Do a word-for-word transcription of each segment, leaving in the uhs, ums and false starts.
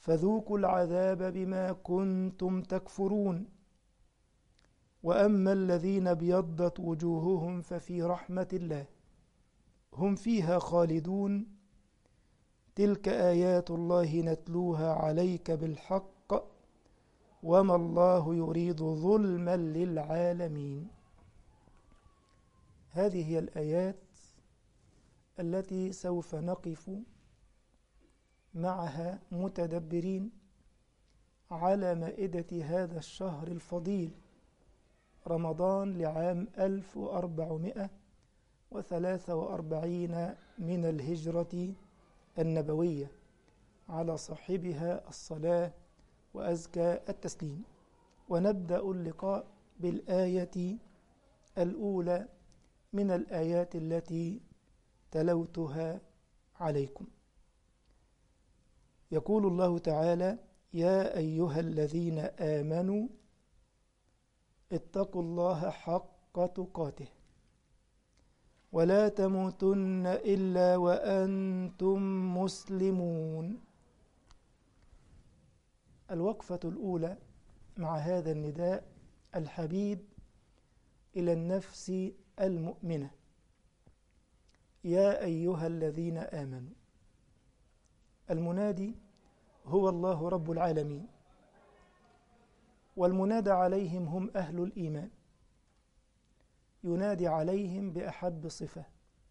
فذوقوا العذاب بما كنتم تكفرون. وأما الذين ابيضت وجوههم ففي رحمة الله هم فيها خالدون. تلك آيات الله نتلوها عليك بالحق وما الله يريد ظلما للعالمين. هذه هي الآيات التي سوف نقف معها متدبرين على مائدة هذا الشهر الفضيل رمضان لعام ألف وأربعمائة وثلاثة وأربعين من الهجرة النبوية، على صاحبها الصلاة وأزكى التسليم. ونبدأ اللقاء بالآية الأولى من الآيات التي تلوتها عليكم. يقول الله تعالى: يا أيها الذين آمنوا اتقوا الله حق تقاته ولا تموتن إلا وأنتم مسلمون. الوقفة الأولى مع هذا النداء الحبيب إلى النفس المؤمنة: يا أيها الذين آمنوا. المنادي هو الله رب العالمين، والمنادى عليهم هم أهل الإيمان، ينادي عليهم بأحب صفة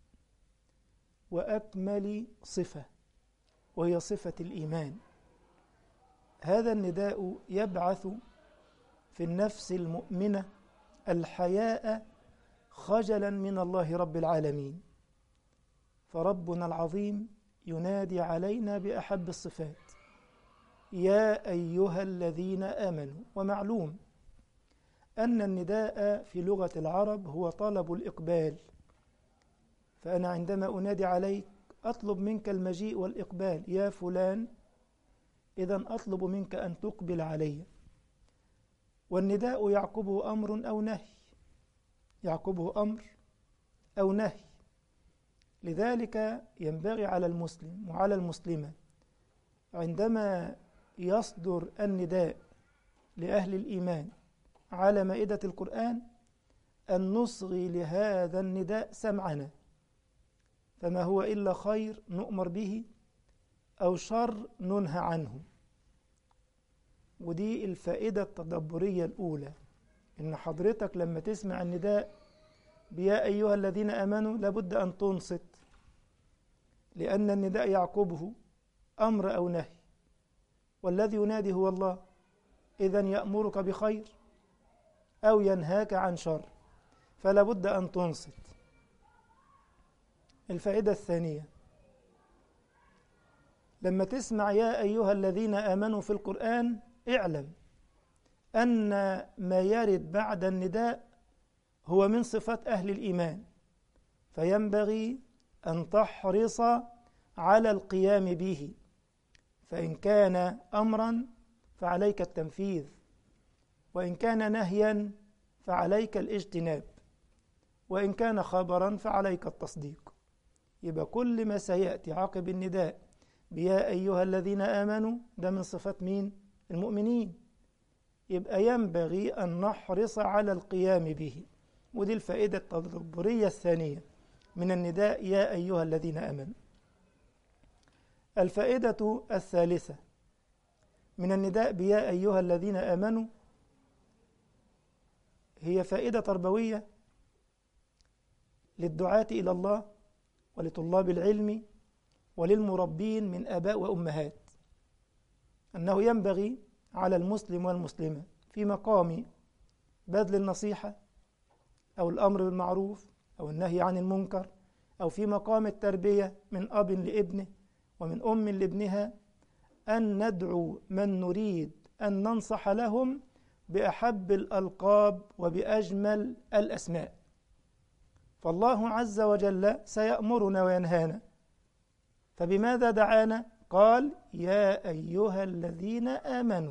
وأكمل صفة، وهي صفة الإيمان. هذا النداء يبعث في النفس المؤمنة الحياء خجلا من الله رب العالمين، فربنا العظيم ينادي علينا بأحب الصفات: يا أيها الذين آمنوا. ومعلوم أن النداء في لغة العرب هو طلب الإقبال، فأنا عندما أنادي عليك أطلب منك المجيء والإقبال، يا فلان، إذن أطلب منك أن تقبل علي. والنداء يعقبه أمر أو نهي، يعقبه أمر أو نهي. لذلك ينبغي على المسلم وعلى المسلمة عندما يصدر النداء لأهل الإيمان على مائدة القرآن أن نصغي لهذا النداء سمعنا، فما هو إلا خير نؤمر به أو شر ننهى عنه. ودي الفائدة التدبرية الأولى، إن حضرتك لما تسمع النداء بيا أيها الذين آمنوا لابد أن تنصت، لأن النداء يعقبه أمر أو نهي، والذي ينادي هو الله، إذن يأمرك بخير أو ينهاك عن شر، فلا بد أن تنصت. الفائدة الثانية: لما تسمع يا أيها الذين آمنوا في القرآن اعلم أن ما يرد بعد النداء هو من صفات أهل الإيمان، فينبغي أن تحرص على القيام به، فإن كان أمرا فعليك التنفيذ، وإن كان نهيا فعليك الاجتناب، وإن كان خبرا فعليك التصديق. يبقى كل ما سيأتي عقب النداء بيا أيها الذين آمنوا ده من صفات مين؟ المؤمنين. يبقى ينبغي أن نحرص على القيام به. ودي الفائدة التدبرية الثانية من النداء يا أيها الذين آمنوا. الفائدة الثالثة من النداء بيا أيها الذين آمنوا هي فائدة تربوية للدعاة إلى الله ولطلاب العلم وللمربين من آباء وأمهات، أنه ينبغي على المسلم والمسلمة في مقام بذل النصيحة أو الأمر بالمعروف أو النهي عن المنكر، أو في مقام التربية من أب لابنه ومن أم لابنها، أن ندعو من نريد أن ننصح لهم بأحب الألقاب وبأجمل الأسماء. فالله عز وجل سيأمرنا وينهانا، فبماذا دعانا؟ قال يا أيها الذين آمنوا.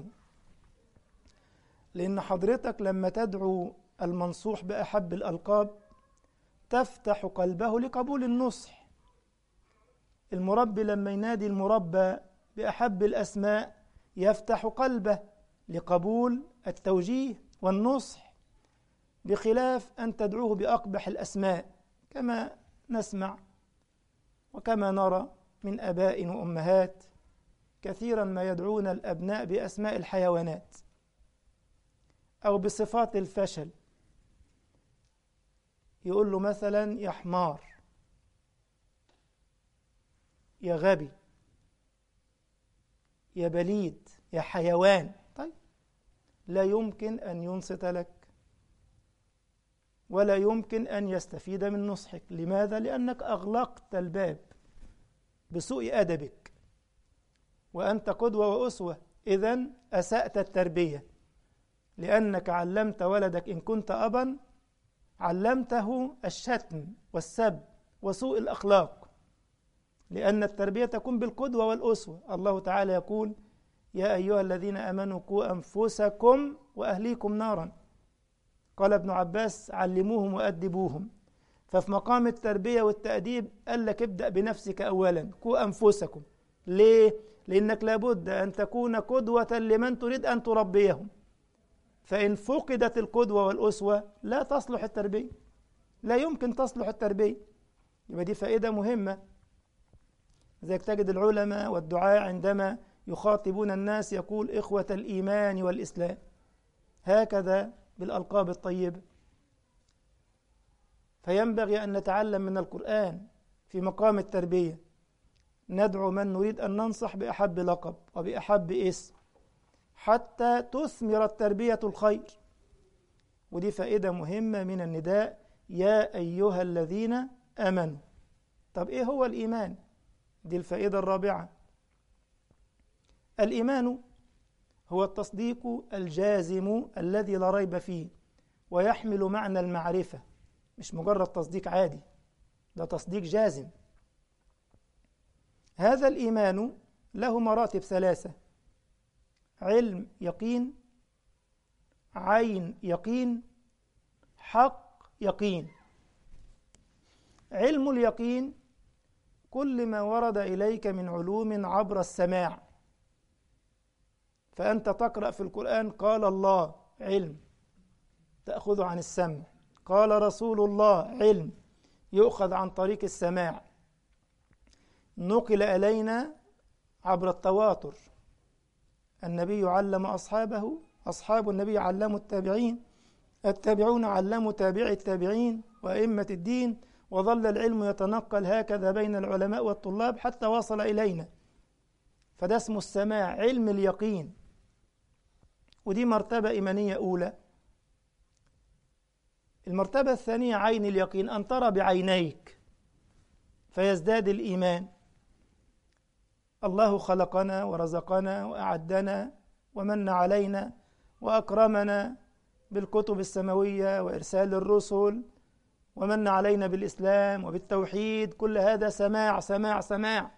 لأن حضرتك لما تدعو المنصوح بأحب الألقاب تفتح قلبه لقبول النصح. المربي لما ينادي المربى بأحب الأسماء يفتح قلبه لقبول التوجيه والنصح، بخلاف أن تدعوه بأقبح الأسماء كما نسمع وكما نرى من آباء وأمهات كثيرا ما يدعون الأبناء بأسماء الحيوانات أو بصفات الفشل. يقول له مثلا يا حمار، يا غبي، يا بليد، يا حيوان. طيب لا يمكن أن ينصت لك ولا يمكن أن يستفيد من نصحك. لماذا؟ لأنك أغلقت الباب بسوء أدبك، وأنت قدوة وأسوة، إذن أسأت التربية، لأنك علمت ولدك إن كنت أبا علمته الشتم والسب وسوء الأخلاق، لأن التربية تكون بالقدوة والأسوة. الله تعالى يقول يا أيها الذين آمنوا قوا أنفسكم وأهليكم نارا. قال ابن عباس علموهم وأدبوهم. ففي مقام التربية والتأديب قال لك ابدأ بنفسك أولا، قوا أنفسكم. ليه؟ لأنك لابد أن تكون قدوة لمن تريد أن تربيهم، فإن فقدت القدوة والأسوة لا تصلح التربية، لا يمكن تصلح التربية. يبقى دي فائدة مهمة. لذلك تجد العلماء والدعاء عندما يخاطبون الناس يقول إخوة الإيمان والإسلام، هكذا بالألقاب الطيبة. فينبغي أن نتعلم من القرآن في مقام التربية، ندعو من نريد أن ننصح بأحب لقب وبأحب اسم حتى تثمر التربية الخير. ودي فائدة مهمة من النداء يا أيها الذين آمنوا. طب إيه هو الإيمان؟ دي الفائدة الرابعة. الإيمان هو التصديق الجازم الذي لا ريب فيه، ويحمل معنى المعرفة، مش مجرد تصديق عادي، ده تصديق جازم. هذا الإيمان له مراتب ثلاثة: علم يقين، عين يقين، حق يقين. علم اليقين كل ما ورد إليك من علوم عبر السماع، فأنت تقرأ في القرآن قال الله، علم تأخذ عن السمع، قال رسول الله، علم يؤخذ عن طريق السماع، نقل إلينا عبر التواتر، النبي علم أصحابه، أصحاب النبي علموا التابعين، التابعون علموا تابعي التابعين وأئمة الدين، وظل العلم يتنقل هكذا بين العلماء والطلاب حتى وصل إلينا. فده اسمه السماع، علم اليقين، ودي مرتبة إيمانية أولى. المرتبة الثانية عين اليقين، أن ترى بعينيك فيزداد الإيمان. الله خلقنا ورزقنا وأعدنا ومن علينا وأكرمنا بالكتب السماوية وإرسال الرسل، ومن علينا بالإسلام وبالتوحيد. كل هذا سماع سماع سماع.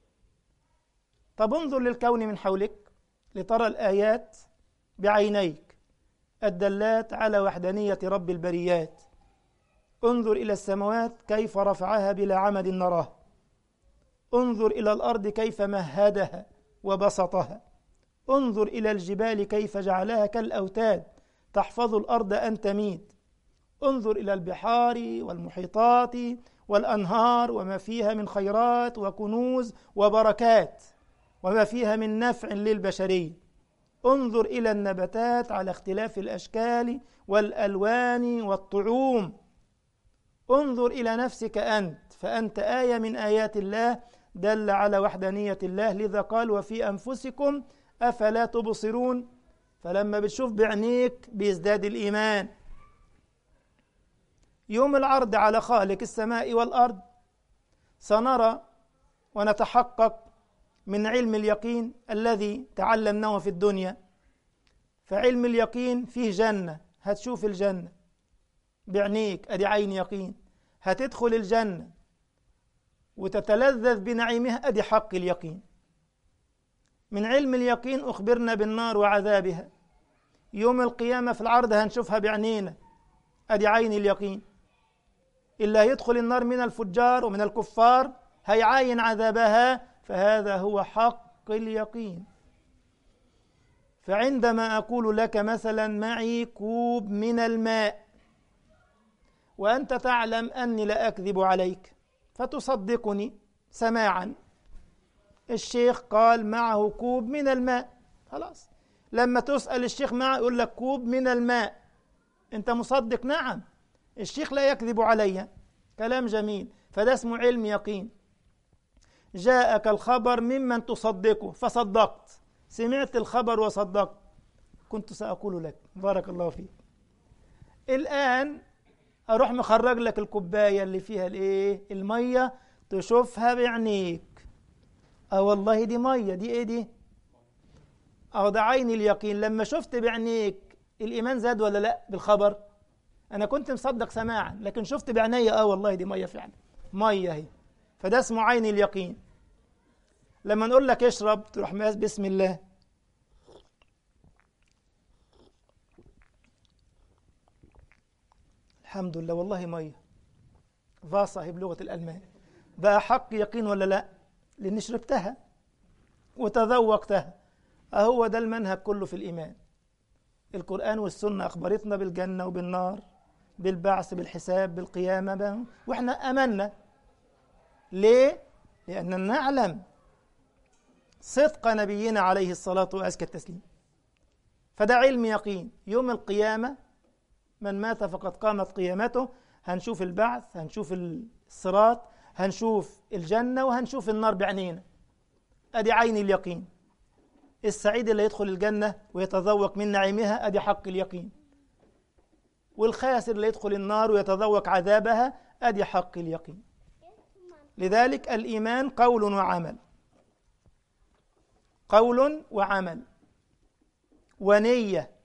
طب انظر للكون من حولك لترى الآيات بعينيك الدلات على وحدانية رب البريات. انظر إلى السماوات كيف رفعها بلا عمد نراه، انظر إلى الأرض كيف مهدها وبسطها، انظر إلى الجبال كيف جعلها كالأوتاد تحفظ الأرض أن تميد، انظر إلى البحار والمحيطات والأنهار وما فيها من خيرات وكنوز وبركات وما فيها من نفع للبشرية، انظر إلى النباتات على اختلاف الأشكال والألوان والطعوم، انظر إلى نفسك أنت فأنت آية من آيات الله دل على وحدانية الله. لذا قال وفي أنفسكم أفلا تبصرون. فلما بتشوف بعينيك بيزداد الإيمان. يوم العرض على خالق السماء والأرض سنرى ونتحقق من علم اليقين الذي تعلمناه في الدنيا. فعلم اليقين فيه جنة، هتشوف الجنة بعينيك، أدي عين يقين. هتدخل الجنة وتتلذذ بنعيمها، أدي حق اليقين. من علم اليقين أخبرنا بالنار وعذابها، يوم القيامة في العرض هنشوفها بعينينا، أدي عين اليقين. اللي هيدخل النار من الفجار ومن الكفار هيعاين عذابها، فهذا هو حق اليقين. فعندما أقول لك مثلا معي كوب من الماء وأنت تعلم أني لا أكذب عليك فتصدقني سماعا، الشيخ قال معه كوب من الماء، خلاص لما تسأل الشيخ معه يقول لك كوب من الماء، أنت مصدق نعم الشيخ لا يكذب علي، كلام جميل، فده اسمه علم يقين. جاءك الخبر ممن تصدقه فصدقت، سمعت الخبر وصدقت، كنت سأقول لك بارك الله فيك. الآن أروح مخرج لك الكوباية اللي فيها الإيه؟ المية، تشوفها بعينيك، اه والله دي ميه، دي ايه دي؟ اه ده عين اليقين. لما شفت بعينيك الايمان زاد ولا لا بالخبر؟ انا كنت مصدق سماعا لكن شفت بعيني اه والله دي ميه فعلا، ميه اهي، فده اسمه عين اليقين. لما نقول لك اشرب تروح ماس بسم الله، الحمد لله والله ميه، فاصة بلغه الالمان، بقى حق يقين ولا لا؟ لاني شربتها وتذوقتها. أهو ده المنهج كله في الإيمان. القرآن والسنة أخبرتنا بالجنة وبالنار، بالبعث، بالحساب، بالقيامة، وإحنا أمنا. ليه؟ لأننا نعلم صدق نبينا عليه الصلاة وأزكى التسليم. فده علم يقين. يوم القيامة من مات فقد قامت قيامته، هنشوف البعث، هنشوف الصراط، هنشوف الجنة وهنشوف النار بعينينا، أدي عين اليقين. السعيد اللي يدخل الجنة ويتذوق من نعيمها، أدي حق اليقين. والخاسر اللي يدخل النار ويتذوق عذابها، أدي حق اليقين. لذلك الإيمان قول وعمل، قول وعمل ونية،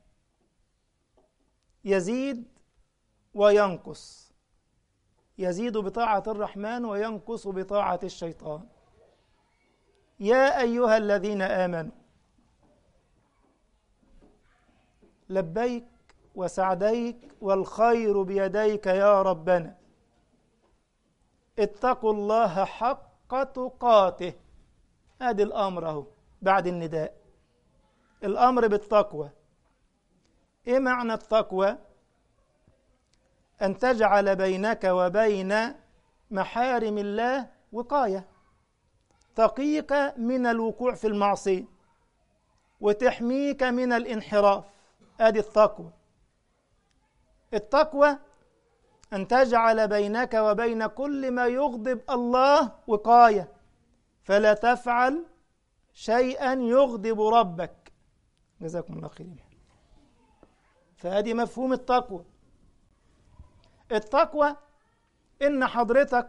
يزيد وينقص، يزيد بطاعة الرحمن وينقص بطاعة الشيطان. يا أيها الذين آمنوا لبيك وسعديك والخير بيديك يا ربنا، اتقوا الله حق تقاته. ادي الامر اهو بعد النداء، الامر بالتقوى. ايه معنى التقوى؟ ان تجعل بينك وبين محارم الله وقاية تقيك من الوقوع في المعصية وتحميك من الانحراف، ادي التقوى. التقوى أن تجعل بينك وبين كل ما يغضب الله وقاية، فلا تفعل شيئا يغضب ربك. جزاكم الله خير. فهذه مفهوم التقوى. التقوى إن حضرتك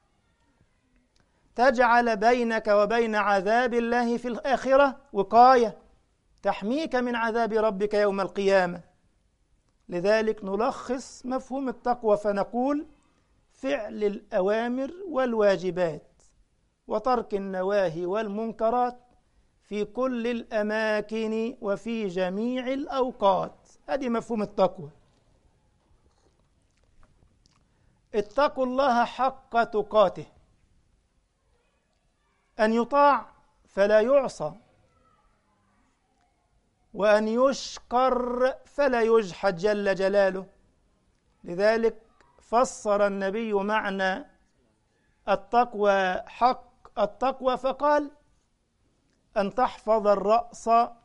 تجعل بينك وبين عذاب الله في الآخرة وقاية تحميك من عذاب ربك يوم القيامة. لذلك نلخص مفهوم التقوى فنقول فعل الأوامر والواجبات وترك النواهي والمنكرات في كل الأماكن وفي جميع الأوقات. هذه مفهوم التقوى. اتقوا الله حق تقاته، أن يطاع فلا يعصى، وأن يشكر فلا يجحد جل جلاله. لذلك فسر النبي معنى التقوى حق التقوى فقال أن تحفظ الرأس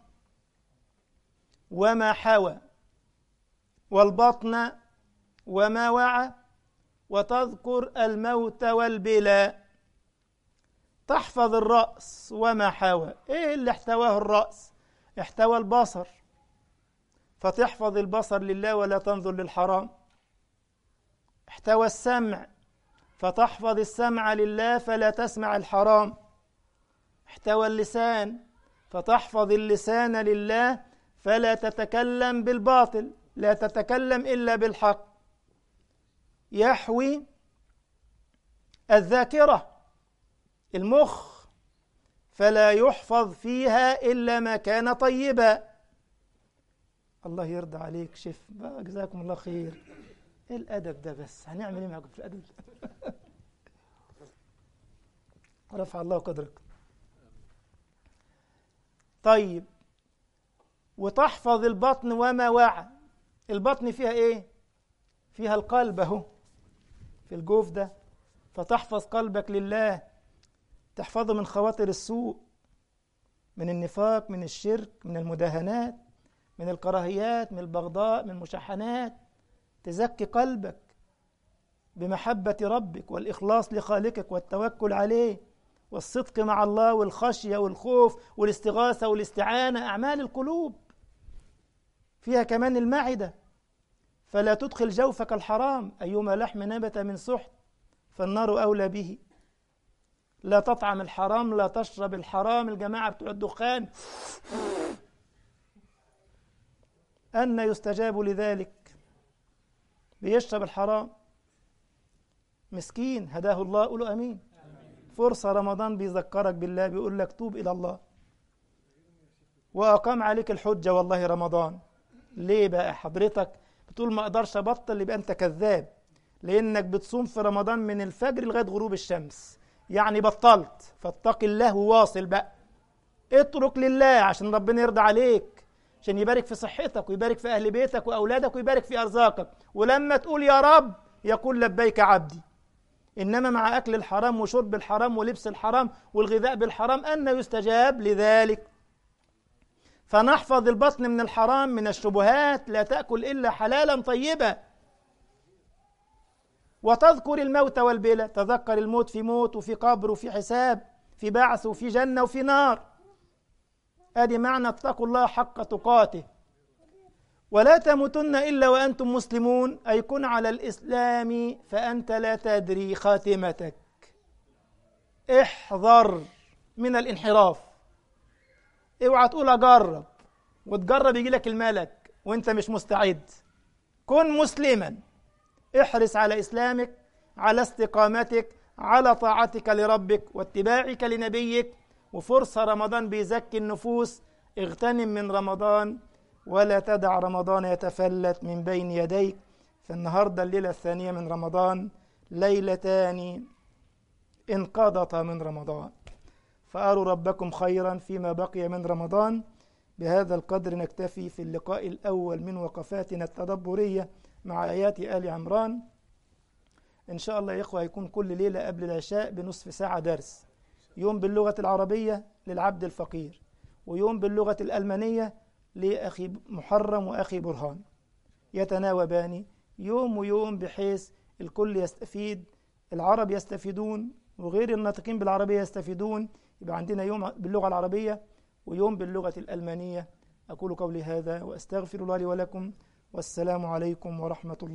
وما حوى والبطن وما وعى وتذكر الموت والبلاء. تحفظ الرأس وما حوى، إيه اللي احتواه الرأس؟ احتوى البصر، فتحفظ البصر لله ولا تنظر للحرام. احتوى السمع، فتحفظ السمع لله فلا تسمع الحرام. احتوى اللسان، فتحفظ اللسان لله فلا تتكلم بالباطل، لا تتكلم إلا بالحق. يحوي الذاكرة، المخ، فلا يحفظ فيها إلا ما كان طيبا. الله يرضى عليك شيف، جزاكم الله خير. إيه الأدب ده بس؟ هنعمل إيه معكم في الأدب؟ رفع الله قدرك. طيب، وتحفظ البطن وما وعى. البطن فيها إيه؟ فيها القلب أهو، في الجوف ده، فتحفظ قلبك لله، تحفظه من خواطر السوء، من النفاق، من الشرك، من المداهنات، من الكراهيات، من البغضاء، من المشاحنات. تزكي قلبك بمحبة ربك والإخلاص لخالقك والتوكل عليه والصدق مع الله والخشية والخوف والاستغاثة والاستعانة. أعمال القلوب فيها كمان المعدة، فلا تدخل جوفك الحرام. أيما لحم نبت من سحت فالنار أولى به. لا تطعم الحرام، لا تشرب الحرام. الجماعة بتوع الدخان أن يستجاب لذلك، بيشرب الحرام مسكين هداه الله. قولوا أمين. فرصة رمضان بيذكرك بالله، بيقول لك توب إلى الله، وأقام عليك الحجة. والله رمضان ليه بقى حضرتك بتقول ما أقدرش أبطل؟ يبقى أنت كذاب، لأنك بتصوم في رمضان من الفجر لغاية غروب الشمس، يعني بطلت. فاتق الله وواصل بقى، اترك لله عشان ربنا يرضى عليك، عشان يبارك في صحتك ويبارك في أهل بيتك وأولادك ويبارك في أرزاقك. ولما تقول يا رب يقول لبيك عبدي. إنما مع أكل الحرام وشرب الحرام ولبس الحرام والغذاء بالحرام أن يستجاب لذلك. فنحفظ البطن من الحرام، من الشبهات. لا تأكل إلا حلالا طيبا. وتذكر الموت والبلى، تذكر الموت، في موت وفي قبر وفي حساب، في بعث وفي جنة وفي نار. ادي معنى اتقوا الله حق تقاته. ولا تموتن إلا وأنتم مسلمون، أي كن على الإسلام فأنت لا تدري خاتمتك. احذر من الانحراف. اوعى تقول أجرب وتجرب يجي لك الملك وانت مش مستعد. كن مسلما، احرص على إسلامك، على استقامتك، على طاعتك لربك واتباعك لنبيك. وفرصة رمضان بيزكي النفوس. اغتنم من رمضان ولا تدع رمضان يتفلت من بين يديك. فالنهاردة الليلة الثانية من رمضان، ليلتان انقضتا من رمضان، فأروا ربكم خيرا فيما بقي من رمضان. بهذا القدر نكتفي في اللقاء الأول من وقفاتنا التدبرية مع آيات آل عمران. إن شاء الله يا إخوة هيكون كل ليلة قبل العشاء بنصف ساعة درس، يوم باللغة العربية للعبد الفقير، ويوم باللغة الألمانية لأخي محرم وأخي برهان، يتناوبان يوم ويوم بحيث الكل يستفيد. العرب يستفيدون وغير الناطقين بالعربية يستفيدون. يبقى عندنا يوم باللغة العربية ويوم باللغة الألمانية. أقول قولي هذا وأستغفر الله لي ولكم، والسلام عليكم ورحمة الله.